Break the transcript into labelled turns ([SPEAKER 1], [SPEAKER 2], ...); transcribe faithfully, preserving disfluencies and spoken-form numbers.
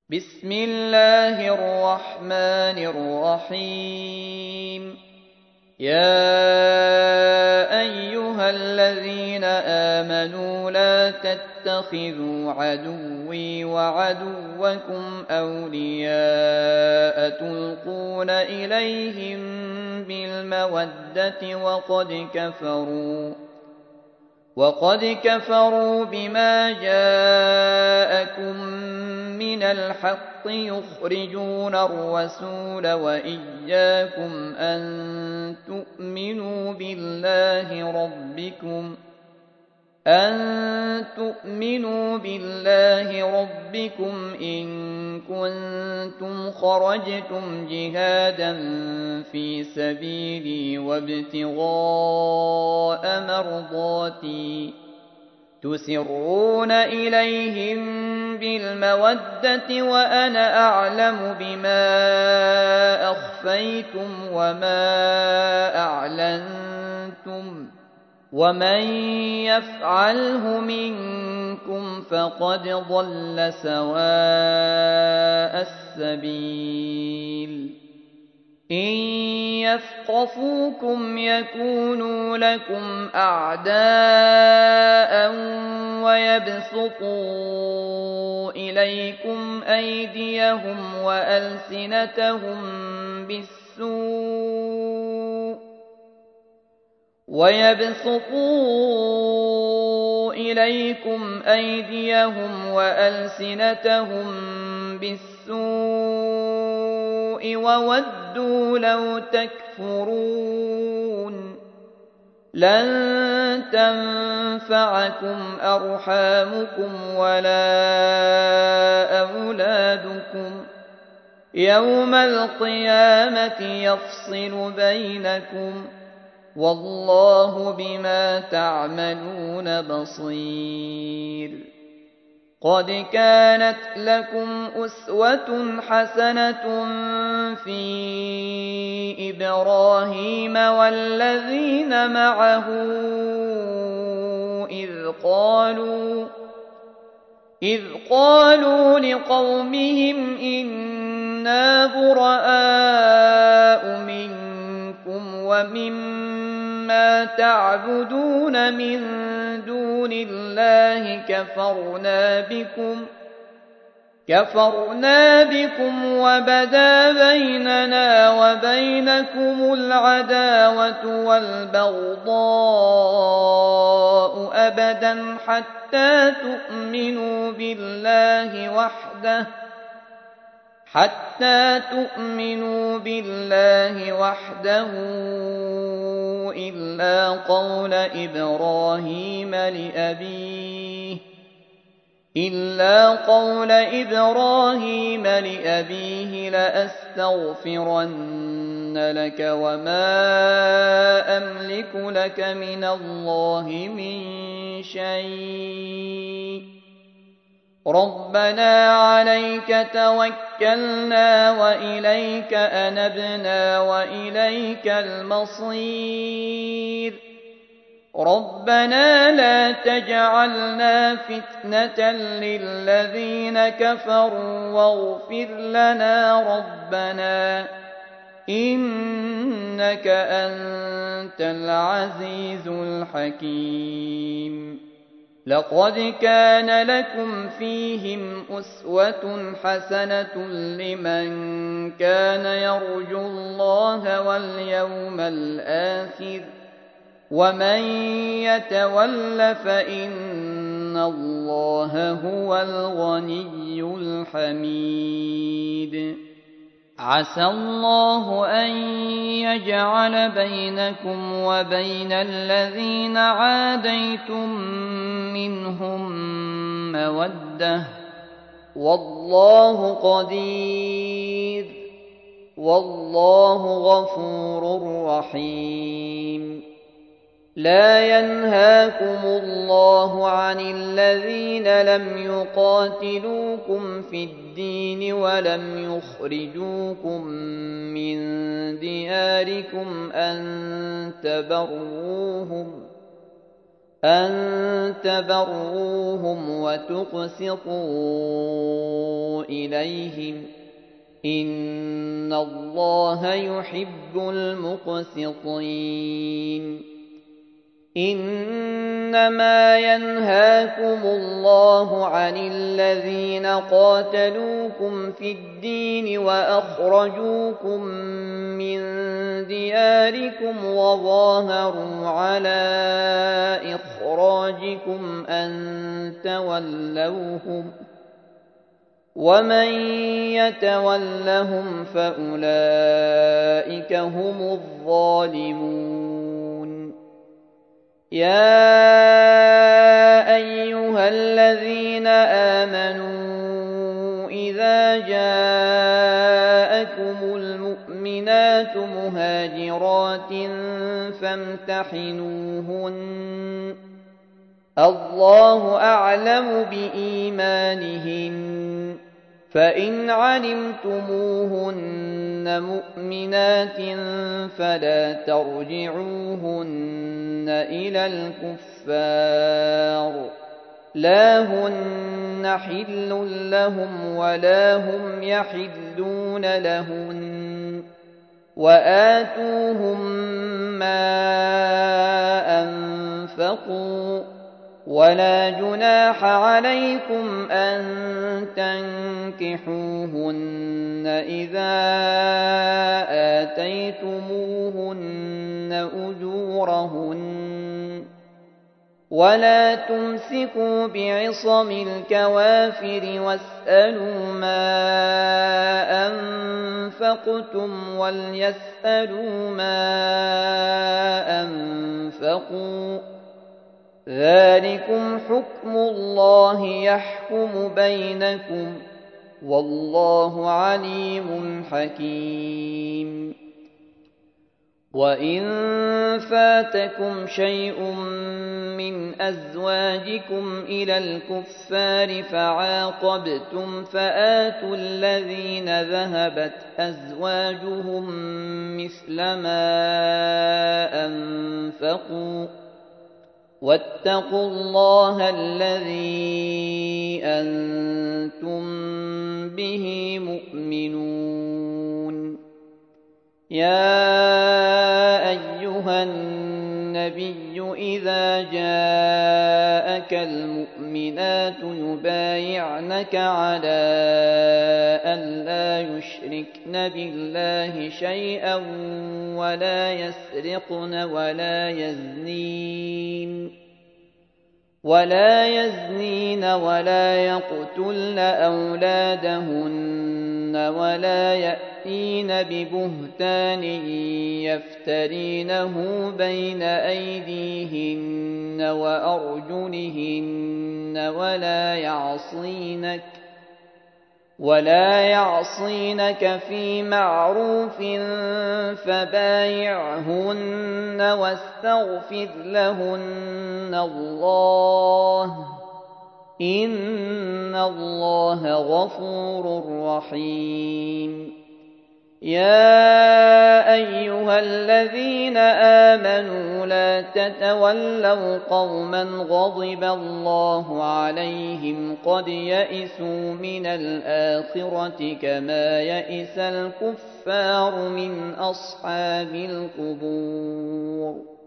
[SPEAKER 1] بسم الله الرحمن الرحيم. يا أيها الذين آمنوا لا تتخذوا عدوي وعدوكم أولياء تلقون إليهم بالمودة وقد كفروا وقد كفروا بما جاءكم من الحق يخرجون الرسول وإياكم أن تؤمنوا بالله ربكم أن تؤمنوا بالله ربكم إن كنتم خرجتم جهادا في سبيلي وابتغاء مرضاتي تسرون إليهم بالمودة وأنا أعلم بما أخفيتم وما أعلنتم ومن يفعله منكم فقد ضل سواء السبيل. إن يثقفوكم يكونوا لكم أعداء ويبسطوا إليكم أيديهم وألسنتهم بالسوء ويبسطوا إليكم أيديهم وألسنتهم بالسوء وودوا لو تكفرون. لن تنفعكم أرحامكم ولا أولادكم يوم القيامة يفصل بينكم والله بما تعملون بصير. قد كانت لكم أسوة حسنة في إبراهيم والذين معه إذ قالوا إذ قالوا لقومهم إنا براء منكم ومما تعبدون من دون الله كفرنا بكم كفرنا بكم وبدا بيننا وبينكم العداوة والبغضاء أبدا حتى تؤمنوا بالله وحده حتى تؤمنوا بالله وحده إلا قول إبراهيم لأبيه إلا قول إبراهيم لأبيه لأستغفرن لك وما أملك لك من الله من شيء ربنا عليك توكلنا وإليك أنبنا وإليك المصير. ربنا لا تجعلنا فتنة للذين كفروا واغفر لنا ربنا إنك أنت العزيز الحكيم. لقد كان لكم فيهم أسوة حسنة لمن كان يرجو الله واليوم الآخر ومن يتول فإن الله هو الغني الحميد. عسى الله أن يجعل بينكم وبين الذين عاديتم منهم مودة والله قدير والله غفور رحيم. لا ينهاكم الله عن الذين لم يقاتلوكم في الدين ولم يخرجوكم من دياركم أن تبروهم أن تبروهم وتقسطوا إليهم إن الله يحب المقسطين إنما ينهاكم الله عن الذين قاتلوكم في الدين وأخرجوكم من دياركم وظاهروا على إخراجكم أن تولوهم ومن يتولهم فأولئك هم الظالمون يا أيها الذين آمنوا إذا جاءكم المؤمنات مهاجرات فامتحنوهن الله أعلم بإيمانهن فإن علمتموهن مؤمنات فلا ترجعوهن إلى الكفار لا هن حل لهم ولا هم يحلون لهن وآتوهم ما أنفقوا ولا جناح عليكم أن تنكحوهن إذا آتيتموهن أجورهن ولا تمسكوا بعصم الكوافر واسألوا ما أنفقتم وليسألوا ما أنفقوا ذلكم حكم الله يحكم بينكم والله عليم حكيم وإن فاتكم شيء من أزواجكم إلى الكفار فعاقبتم فآتوا الذين ذهبت أزواجهم مثل ما أنفقوا واتقوا الله الذي أنتم به مؤمنون يا أيها النبي إذا جاءك المؤمنات يبايعنك على أن لا يشركن بالله شيئا ولا يسرقن ولا يزنين ولا يزنين ولا يقتلن أولادهن ولا يأتين ببهتان يفترينه بين أيديهن وأرجلهن ولا يعصينك ولا يعصينك في معروف فبايعهن واستغفر لهن الله إن الله غفور رحيم يا أيها الذين آمنوا لا تتولوا قوما غضب الله عليهم قد يئسوا من الآخرة كما يئس الكفار من أصحاب القبور